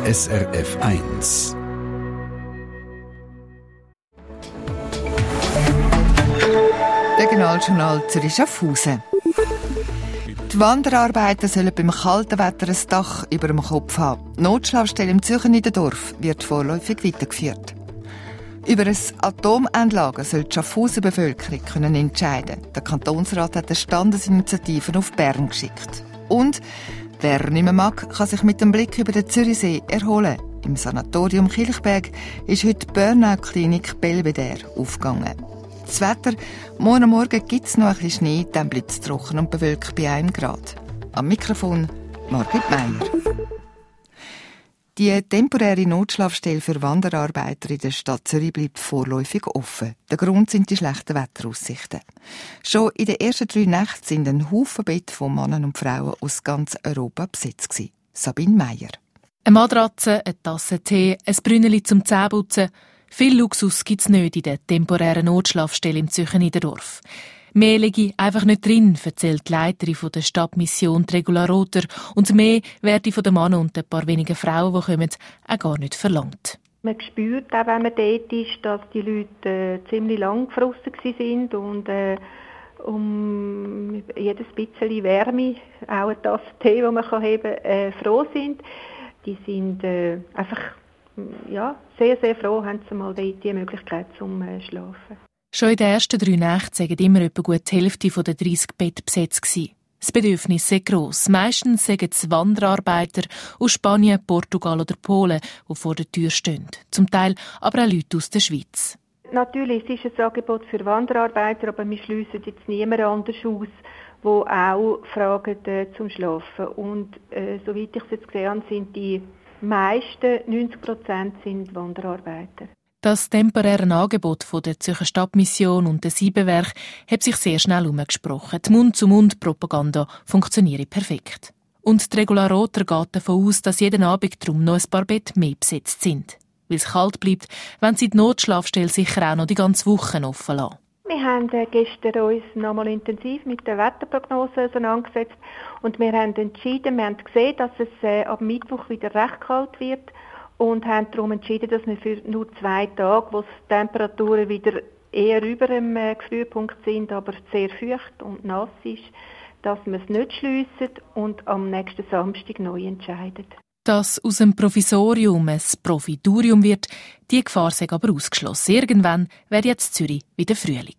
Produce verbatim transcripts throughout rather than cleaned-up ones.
S R F eins. Regionaljournal Zürich-Schaffhausen. Die Wanderarbeiter sollen beim kalten Wetter ein Dach über dem Kopf haben. Die Notschlafstelle im Zürcher Niederdorf wird vorläufig weitergeführt. Über ein Atomanlagen soll die Schaffhauser Bevölkerung können entscheiden. Der Kantonsrat hat eine Standesinitiative auf Bern geschickt. Und wer nicht mehr mag, kann sich mit dem Blick über den Zürichsee erholen. Im Sanatorium Kilchberg ist heute die Burnout-Klinik Belvedere aufgegangen. Das Wetter, morgen Morgen gibt es noch ein bisschen Schnee, dann bleibt es trocken und bewölkt bei einem Grad. Am Mikrofon Margrit Meier. Die temporäre Notschlafstelle für Wanderarbeiter in der Stadt Zürich bleibt vorläufig offen. Der Grund sind die schlechten Wetteraussichten. Schon in den ersten drei Nächten sind ein Haufen Betten von Männern und Frauen aus ganz Europa besetzt gewesen. Sabine Meier. Eine Matratze, eine Tasse Tee, ein Brünneli zum Zähneputzen. Viel Luxus gibt es nicht in der temporären Notschlafstelle im Zürcher Niederdorf. Mehr liege einfach nicht drin, erzählt die Leiterin der Stadtmission Regula Rother. Und mehr werde von den Männern und ein paar wenigen Frauen, die kommen, auch gar nicht verlangt. Man spürt auch, wenn man dort ist, dass die Leute äh, ziemlich lang gefrostet sind und äh, um jedes bisschen Wärme, auch eine Tasse Tee, die man kann heben kann, äh, froh sind. Die sind äh, einfach ja, sehr, sehr froh, haben sie mal die, die Möglichkeit zum äh, Schlafen. Schon in den ersten drei Nächten sagen immer etwa gut die Hälfte der dreissig Betten besetzt gewesen. Das Bedürfnis ist sehr gross. Meistens sagen es Wanderarbeiter aus Spanien, Portugal oder Polen, die vor der Tür stehen. Zum Teil aber auch Leute aus der Schweiz. Natürlich, es ist ein Angebot für Wanderarbeiter, aber wir schliessen jetzt niemand anders aus, die auch fragen äh, zum Schlafen. Und äh, soweit ich es jetzt gesehen habe, sind die meisten, neunzig Prozent, sind Wanderarbeiter. Das temporäre Angebot von der Zürcher Stadtmission und der Siebenwerk hat sich sehr schnell herumgesprochen. Die Mund-zu-Mund-Propaganda funktioniert perfekt. Und die Regula Rother geht davon aus, dass jeden Abend drum noch ein paar Betten mehr besetzt sind. Weil es kalt bleibt, wenn sie die Notschlafstelle sicher auch noch die ganze Woche offen lassen. Wir haben gestern uns noch mal intensiv mit der Wetterprognose auseinandergesetzt und wir haben entschieden, wir haben gesehen, dass es äh, ab Mittwoch wieder recht kalt wird und haben darum entschieden, dass wir für nur zwei Tage, wo die Temperaturen wieder eher über dem äh, Gefrierpunkt sind, aber sehr feucht und nass ist, dass wir es nicht schliessen und am nächsten Samstag neu entscheiden. Dass aus dem Provisorium ein Profiturium wird, die Gefahr sei aber ausgeschlossen. Irgendwann wäre jetzt Zürich wieder Frühling.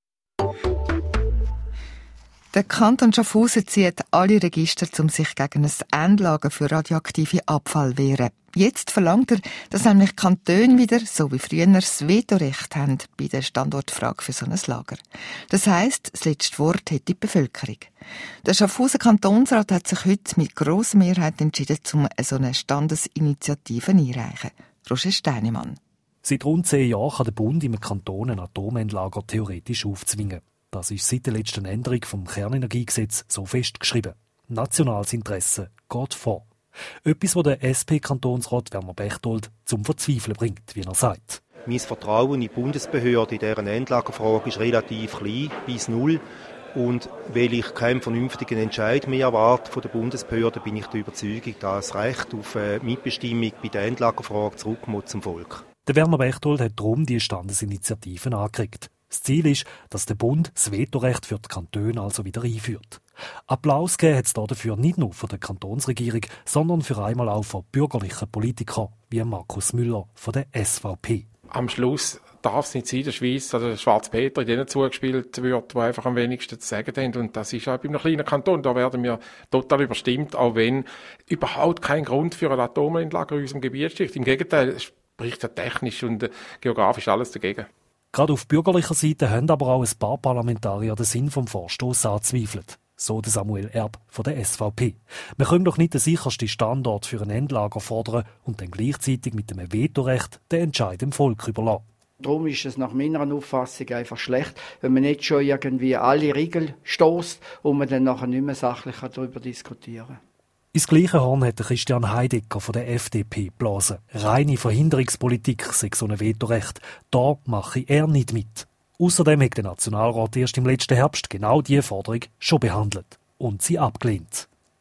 Der Kanton Schaffhausen zieht alle Register, um sich gegen ein Endlager für radioaktive Abfall zu wehren. Jetzt verlangt er, dass nämlich Kantone wieder, so wie früher, das Vetorecht haben bei der Standortfrage für so ein Lager. Das heisst, das letzte Wort hat die Bevölkerung. Der Schaffhauser Kantonsrat hat sich heute mit grosser Mehrheit entschieden, um so eine Standesinitiative einreichen. Roger Steinemann. Seit rund zehn Jahren kann der Bund im Kanton ein Atomendlager theoretisch aufzwingen. Das ist seit der letzten Änderung vom Kernenergiegesetz so festgeschrieben. Nationales Interesse geht vor. Etwas, das der S P-Kantonsrat Werner Bechtold zum Verzweifeln bringt, wie er sagt. Mein Vertrauen in die Bundesbehörde in deren Endlagerfrage ist relativ klein, bis null. Und weil ich keinen vernünftigen Entscheid mehr erwarte von der Bundesbehörde, bin ich der Überzeugung, dass das Recht auf Mitbestimmung bei der Endlagerfrage zurückkommt zum Volk. Der Werner Bechtold hat darum die Standesinitiativen angeregt. Das Ziel ist, dass der Bund das Vetorecht für die Kantone also wieder einführt. Applaus gegeben hat es dafür nicht nur von der Kantonsregierung, sondern für einmal auch von bürgerlichen Politikern wie Markus Müller von der S V P. Am Schluss darf es nicht sein, in der Schweiz, dass der Schwarz-Peter in denen zugespielt wird, die einfach am wenigsten zu sagen haben. Und das ist auch bei einem kleinen Kanton. Da werden wir total überstimmt, auch wenn überhaupt kein Grund für ein Atomendlager in unserem Gebiet steht. Im Gegenteil, es spricht ja technisch und geografisch alles dagegen. Gerade auf bürgerlicher Seite haben aber auch ein paar Parlamentarier den Sinn vom Vorstoß anzweifelt. So der Samuel Erb von der S V P. Wir können doch nicht den sichersten Standort für ein Endlager fordern und dann gleichzeitig mit dem Vetorecht den Entscheid dem Volk überlassen. Darum ist es nach meiner Auffassung einfach schlecht, wenn man nicht schon irgendwie alle Regeln stößt und man dann nachher nicht mehr sachlich darüber diskutieren kann. Ins gleiche Horn hat Christian Heidegger von der F D P geblasen. Reine Verhinderungspolitik sei so ein Vetorecht. Da mache er nicht mit. Außerdem hat der Nationalrat erst im letzten Herbst genau diese Forderung schon behandelt und sie abgelehnt.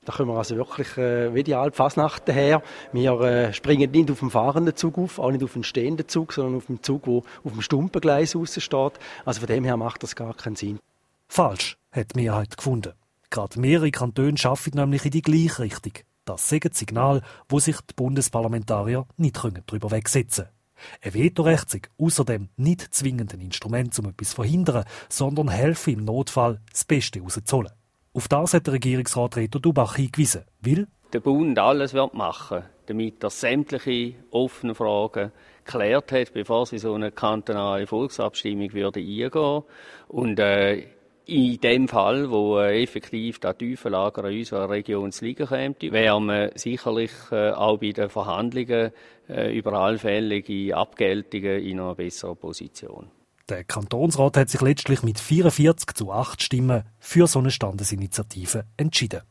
Da kommen wir also wirklich äh, wie die alte Fasnacht daher. Wir äh, springen nicht auf dem fahrenden Zug auf, auch nicht auf den stehenden Zug, sondern auf dem Zug, der auf dem Stumpengleis steht. Also von dem her macht das gar keinen Sinn. Falsch, hat die Mehrheit gefunden. Gerade mehrere Kantone arbeiten nämlich in die gleiche Richtung. Das ist ein Signal, wo sich die Bundesparlamentarier nicht darüber wegsetzen können. Ein Vetorecht ist außerdem nicht zwingend ein Instrument, um etwas zu verhindern, sondern helfen im Notfall, das Beste rauszuholen. Auf das hat der Regierungsrat Reto Dubach hingewiesen, weil der Bund alles wird machen, damit er sämtliche offenen Fragen geklärt hat, bevor sie so eine kantonale Volksabstimmung würde eingehen. Und äh, in dem Fall, wo äh, effektiv das Tiefenlager in unserer Region zu liegen käme, wäre man sicherlich äh, auch bei den Verhandlungen äh, über allfällige Abgeltungen in einer besseren Position. Der Kantonsrat hat sich letztlich mit vierundvierzig zu acht Stimmen für so eine Standesinitiative entschieden.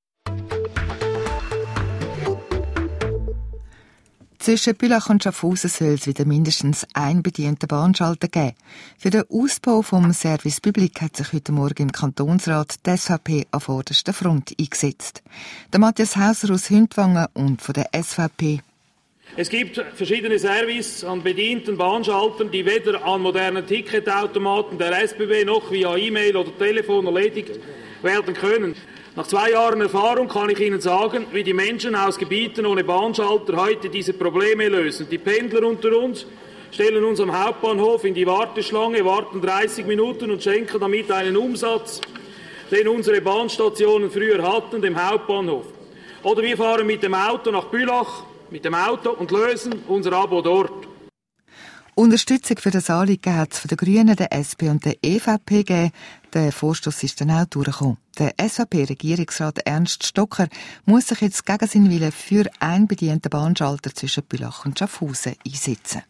Zwischen Bülach und Schaffhausen soll es wieder mindestens einen bedienten Bahnschalter geben. Für den Ausbau vom Service Public hat sich heute Morgen im Kantonsrat die S V P an vorderster Front eingesetzt. Der Matthias Hauser aus Hündwangen und von der S V P. Es gibt verschiedene Services an bedienten Bahnschaltern, die weder an modernen Ticketautomaten der S B B noch via E-Mail oder Telefon erledigt werden können. Nach zwei Jahren Erfahrung kann ich Ihnen sagen, wie die Menschen aus Gebieten ohne Bahnschalter heute diese Probleme lösen. Die Pendler unter uns stellen uns am Hauptbahnhof in die Warteschlange, warten dreißig Minuten und schenken damit einen Umsatz, den unsere Bahnstationen früher hatten, dem Hauptbahnhof. Oder wir fahren mit dem Auto nach Bülach, mit dem Auto und lösen unser Abo dort. Unterstützung für das Anliegen hat es von den Grünen, der S P und der E V P gegeben. Der Vorstoss ist dann auch durchgekommen. Der S V P-Regierungsrat Ernst Stocker muss sich jetzt gegen seinen Willen für einen bedienten Bahnschalter zwischen Bülach und Schaffhausen einsetzen.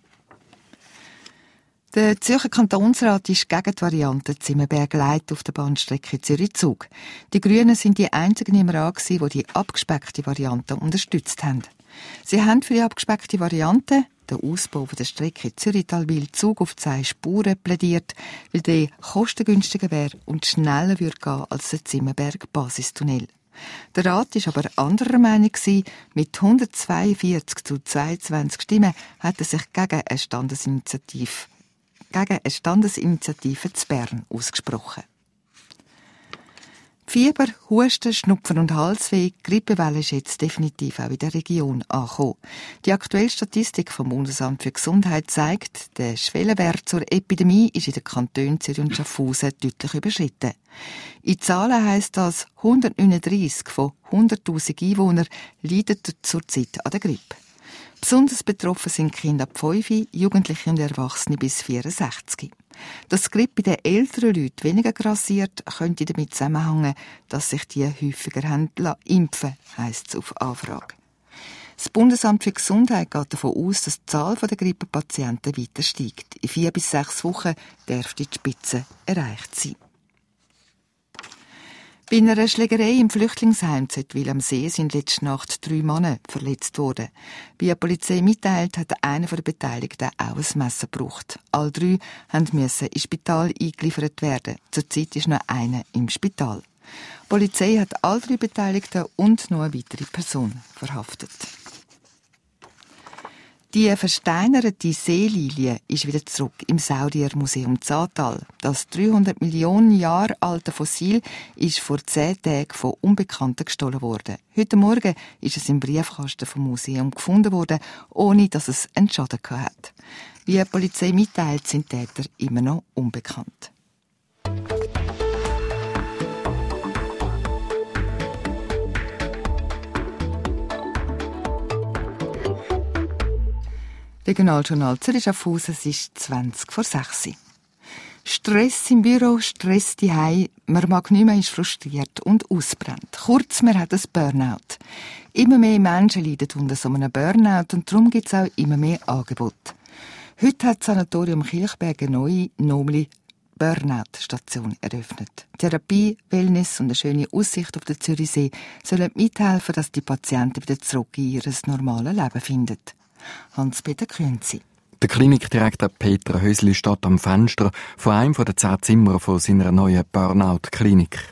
Der Zürcher Kantonsrat ist gegen die Variante Zimmerberg-Leit auf der Bahnstrecke Zürich-Zug. Die Grünen sind die einzigen im Rat, die die abgespeckte Variante unterstützt haben. Sie haben für die abgespeckte Variante, den Ausbau der Strecke Zürich-Talwil-Zug auf zwei Spuren, plädiert, weil der kostengünstiger wäre und schneller würde gehen als der Zimmerberg-Basistunnel. Der Rat war aber anderer Meinung. Mit hundertzweiundvierzig zu zweiundzwanzig Stimmen hat er sich gegen eine Standesinitiative, gegen eine Standesinitiative zu Bern ausgesprochen. Fieber, Husten, Schnupfen und Halsweh, Grippewelle ist jetzt definitiv auch in der Region angekommen. Die aktuelle Statistik vom Bundesamt für Gesundheit zeigt, der Schwellenwert zur Epidemie ist in den Kantonen Zürich und Schaffhausen deutlich überschritten. In Zahlen heisst das, hundertneununddreissig von hunderttausend Einwohnern leiden zurzeit an der Grippe. Besonders betroffen sind Kinder ab fünf, Jugendliche und Erwachsene bis vierundsechzig. Dass die Grippe bei den älteren Leuten weniger grassiert, könnte damit zusammenhängen, dass sich die häufiger haben impfen lassen, heisst es auf Anfrage. Das Bundesamt für Gesundheit geht davon aus, dass die Zahl der Grippepatienten weiter steigt. In vier bis sechs Wochen dürfte die Spitze erreicht sein. Bei einer Schlägerei im Flüchtlingsheim Zettwil am See sind letzte Nacht drei Männer verletzt worden. Wie die Polizei mitteilt, hat einer der Beteiligten auch ein Messer gebraucht. Alle drei mussten ins Spital eingeliefert werden. Zurzeit ist noch einer im Spital. Die Polizei hat alle drei Beteiligten und noch eine weitere Person verhaftet. Die versteinerte Seelilie ist wieder zurück im Saurier-Museum Zatal. Das dreihundert Millionen Jahre alte Fossil ist vor zehn Tagen von Unbekannten gestohlen worden. Heute Morgen ist es im Briefkasten vom Museum gefunden worden, ohne dass es einen Schaden hatte. Wie die Polizei mitteilt, sind die Täter immer noch unbekannt. Regionaljournal Zürich Schaffhausen, es ist zwanzig vor sechs. Stress im Büro, Stress daheim, man mag nicht mehr, ist frustriert und ausbrennt. Kurz, man hat ein Burnout. Immer mehr Menschen leiden unter so einem Burnout und darum gibt es auch immer mehr Angebote. Heute hat das Sanatorium Kilchberg eine neue, noble Burnout-Station eröffnet. Therapie, Wellness und eine schöne Aussicht auf den Zürichsee sollen mithelfen, dass die Patienten wieder zurück in ihr normales Leben finden. Hans-Peter Künzi. Der Klinikdirektor Peter Hösli steht am Fenster von einem der zehn Zimmer von seiner neuen Burnout-Klinik.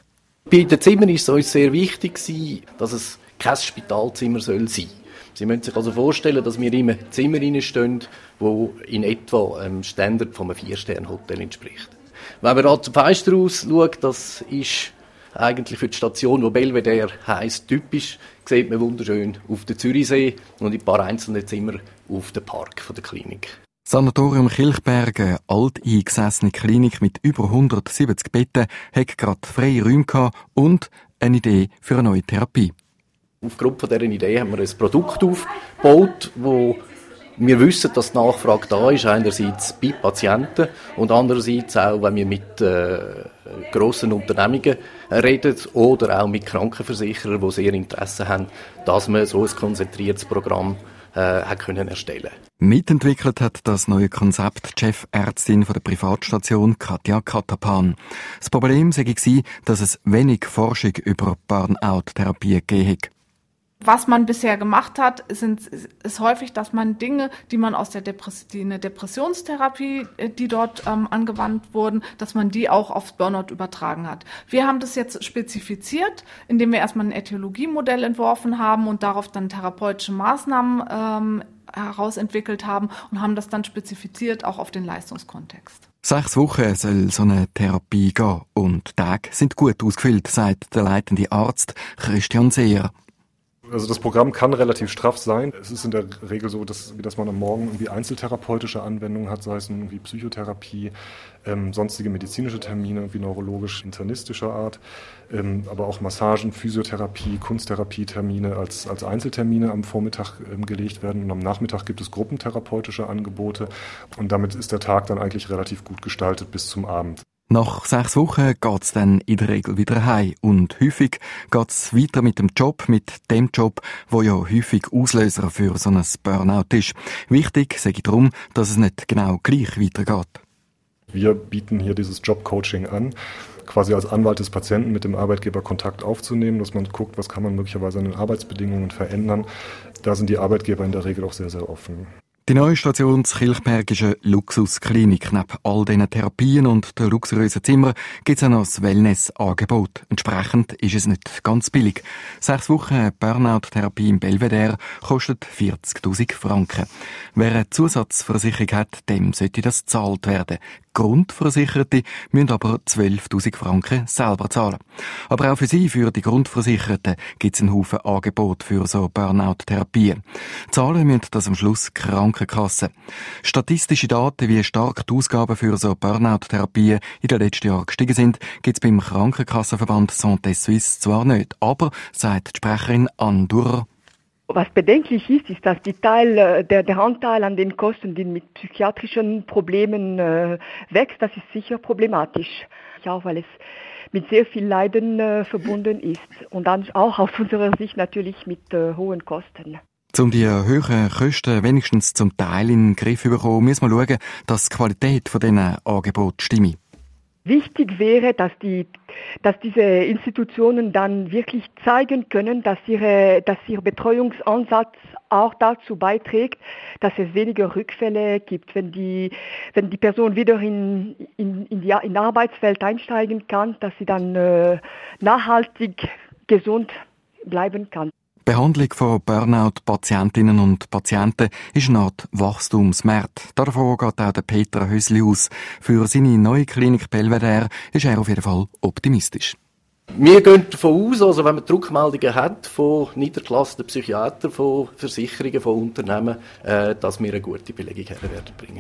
Bei den Zimmern war es uns sehr wichtig, dass es kein Spitalzimmer sein soll. Sie müssen sich also vorstellen, dass wir in einem Zimmer stehen, das in etwa dem Standard von einem Vier-Sterne-Hotel entspricht. Wenn man da zum Fenster raus schaut, das ist eigentlich für die Station, die Belvedere heisst, typisch, sieht man wunderschön auf den Zürichsee und ein paar einzelne Zimmer auf den Park von der Klinik. Sanatorium Kilchberg, eine alteingesessene Klinik mit über hundertsiebzig Betten, hat gerade freie Räume gehabt und eine Idee für eine neue Therapie. Aufgrund von dieser Idee haben wir ein Produkt aufgebaut, wo wir wissen, dass die Nachfrage da ist, einerseits bei Patienten und andererseits auch, wenn wir mit äh, grossen Unternehmungen reden oder auch mit Krankenversicherern, die sehr Interesse haben, dass man so ein konzentriertes Programm äh, hat können erstellen. Mitentwickelt hat das neue Konzept die Chefärztin von der Privatstation Katja Katapan. Das Problem sei gewesen, dass es wenig Forschung über Burnout-Therapie gegeben hat. Was man bisher gemacht hat, sind, ist häufig, dass man Dinge, die man aus der Depress- die eine Depressionstherapie, die dort ähm, angewandt wurden, dass man die auch aufs Burnout übertragen hat. Wir haben das jetzt spezifiziert, indem wir erstmal ein Ätiologiemodell entworfen haben und darauf dann therapeutische Maßnahmen ähm, herausentwickelt haben und haben das dann spezifiziert auch auf den Leistungskontext. Sechs Wochen soll so eine Therapie gehen und Tage sind gut ausgefüllt, sagt der leitende Arzt Christian Seher. Also das Programm kann relativ straff sein. Es ist in der Regel so, dass, dass man am Morgen irgendwie einzeltherapeutische Anwendungen hat, sei es irgendwie Psychotherapie, ähm, sonstige medizinische Termine, irgendwie neurologisch-internistischer Art, ähm, aber auch Massagen, Physiotherapie, Kunsttherapie-Termine als, als Einzeltermine am Vormittag ähm, gelegt werden. Und am Nachmittag gibt es gruppentherapeutische Angebote. Und damit ist der Tag dann eigentlich relativ gut gestaltet bis zum Abend. Nach sechs Wochen geht's dann in der Regel wieder heim und häufig geht's weiter mit dem Job, mit dem Job, wo ja häufig Auslöser für so ein Burnout ist. Wichtig sage ich darum, dass es nicht genau gleich weitergeht. Wir bieten hier dieses Jobcoaching an, quasi als Anwalt des Patienten mit dem Arbeitgeber Kontakt aufzunehmen, dass man guckt, was kann man möglicherweise an den Arbeitsbedingungen verändern. Da sind die Arbeitgeber in der Regel auch sehr, sehr offen. Die neue Station Kilchberg ist eine Luxusklinik. Neben all diesen Therapien und den luxuriösen Zimmern gibt es auch noch ein Wellness-Angebot. Entsprechend ist es nicht ganz billig. Sechs Wochen Burnout-Therapie im Belvedere kostet vierzigtausend Franken. Wer eine Zusatzversicherung hat, dem sollte das gezahlt werden. Grundversicherte müssen aber zwölftausend Franken selber zahlen. Aber auch für sie, für die Grundversicherten, gibt es einen Haufen Angebote für so Burnout-Therapien. Zahlen müssen das am Schluss Krankenkassen. Statistische Daten, wie stark die Ausgaben für so Burnout-Therapien in den letzten Jahren gestiegen sind, gibt es beim Krankenkassenverband Santé Suisse zwar nicht. Aber, sagt die Sprecherin Anne Durer, was bedenklich ist, ist, dass die Teil, der, der Anteil an den Kosten, die mit psychiatrischen Problemen äh, wächst, das ist sicher problematisch. Auch weil es mit sehr viel Leiden äh, verbunden ist und dann auch aus unserer Sicht natürlich mit äh, hohen Kosten. Um die höheren Kosten wenigstens zum Teil in den Griff zu bekommen, müssen wir schauen, dass die Qualität von diesen Angeboten stimmt. Wichtig wäre, dass die, dass diese Institutionen dann wirklich zeigen können, dass ihre, dass ihr Betreuungsansatz auch dazu beiträgt, dass es weniger Rückfälle gibt, wenn die, wenn die Person wieder in, in, in die in Arbeitswelt einsteigen kann, dass sie dann äh, nachhaltig gesund bleiben kann. Die Behandlung von Burnout-Patientinnen und Patienten ist eine Art Wachstumsmarkt. Davon geht auch der Peter Hösli aus. Für seine neue Klinik Belvedere ist er auf jeden Fall optimistisch. Wir gehen davon aus, also wenn man Rückmeldungen hat von niedergelassenen Psychiatern, von Versicherungen, von Unternehmen, äh, dass wir eine gute Belegung her werden bringen.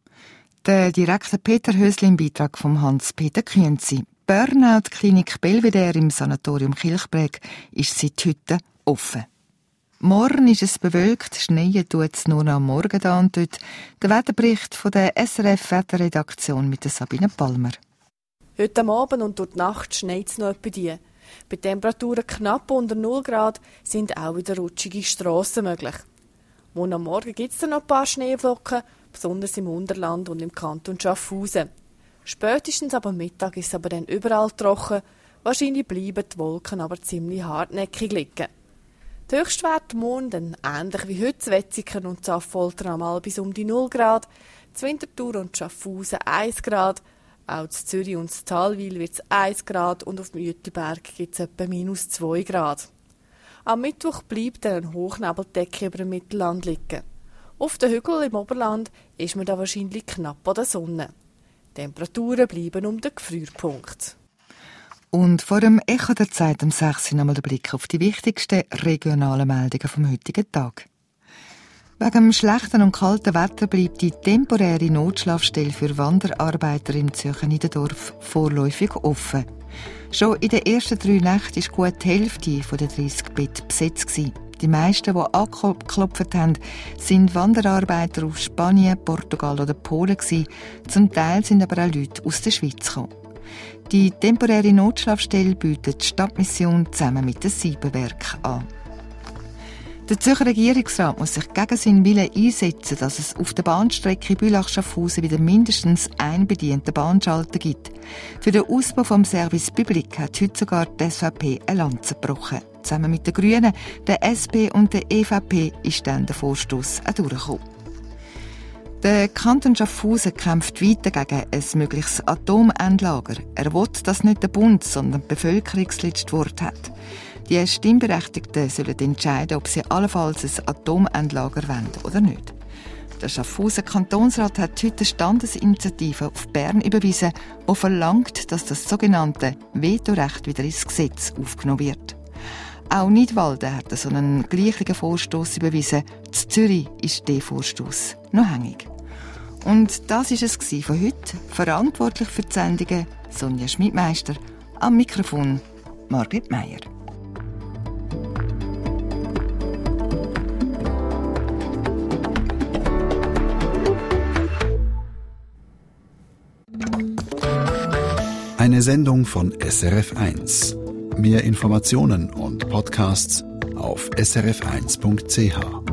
Der Direktor Peter Hösli im Beitrag von Hans-Peter Künzi. Burnout-Klinik Belvedere im Sanatorium Kilchberg ist seit heute offen. Morgen ist es bewölkt, schneien tut es nur noch am Morgen da und dort. Der Wetterbericht von der S R F-Wetterredaktion mit der Sabine Palmer. Heute am Abend und durch die Nacht schneit es noch etwa die. Bei Temperaturen knapp unter null Grad sind auch wieder rutschige Strassen möglich. Morgen am Morgen gibt es dann noch ein paar Schneeflocken, besonders im Unterland und im Kanton Schaffhausen. Spätestens ab Mittag ist es aber dann überall trocken. Wahrscheinlich bleiben die Wolken aber ziemlich hartnäckig liegen. Die Höchstwerte morgen dann ähnlich wie heute Wetzikon und Affolter einmal bis um die null Grad, Winterthur und Schaffhausen eins Grad, Auch in Zürich und in Thalwil wird es eins Grad und auf dem Uetliberg gibt es etwa minus zwei Grad. Am Mittwoch bleibt dann eine Hochnebeldecke über dem Mittelland liegen. Auf den Hügeln im Oberland ist man da wahrscheinlich knapp an der Sonne. Die Temperaturen bleiben um den Gefrierpunkt. Und vor dem Echo der Zeit um sechs Uhr nochmal der Blick auf die wichtigsten regionalen Meldungen vom heutigen Tag. Wegen dem schlechten und kalten Wetter bleibt die temporäre Notschlafstelle für Wanderarbeiter im Zürcher Niederdorf vorläufig offen. Schon in den ersten drei Nächten war gut die Hälfte der dreißig Betten besetzt. Die meisten, die angeklopft haben, sind Wanderarbeiter aus Spanien, Portugal oder Polen. Zum Teil sind aber auch Leute aus der Schweiz gekommen. Die temporäre Notschlafstelle bietet die Stadtmission zusammen mit den Siebenwerken an. Der Zürcher Regierungsrat muss sich gegen seinen Willen einsetzen, dass es auf der Bahnstrecke Bülach-Schaffhausen wieder mindestens einen bedienten Bahnschalter gibt. Für den Ausbau des Service Public hat heute sogar die S V P eine Lanze gebrochen. Zusammen mit den Grünen, der S P und der E V P ist dann der Vorstoss auch durchgekommen. Der Kanton Schaffhausen kämpft weiter gegen ein mögliches Atomendlager. Er will, dass nicht der Bund, sondern die Bevölkerung das letzte Wort hat. Die Stimmberechtigten sollen entscheiden, ob sie allenfalls ein Atomendlager wollen oder nicht. Der Schaffhauser Kantonsrat hat heute eine Standesinitiative auf Bern überwiesen, die verlangt, dass das sogenannte Vetorecht wieder ins Gesetz aufgenommen wird. Auch Nidwalden hat so einen gleichen Vorstoss überwiesen. In Zürich ist der Vorstoss noch hängig. Und das war es von heute. Verantwortlich für die Sendungen Sonja Schmidmeister, am Mikrofon Margret Meier. Eine Sendung von S R F eins. Mehr Informationen und Podcasts auf s r f eins punkt c h.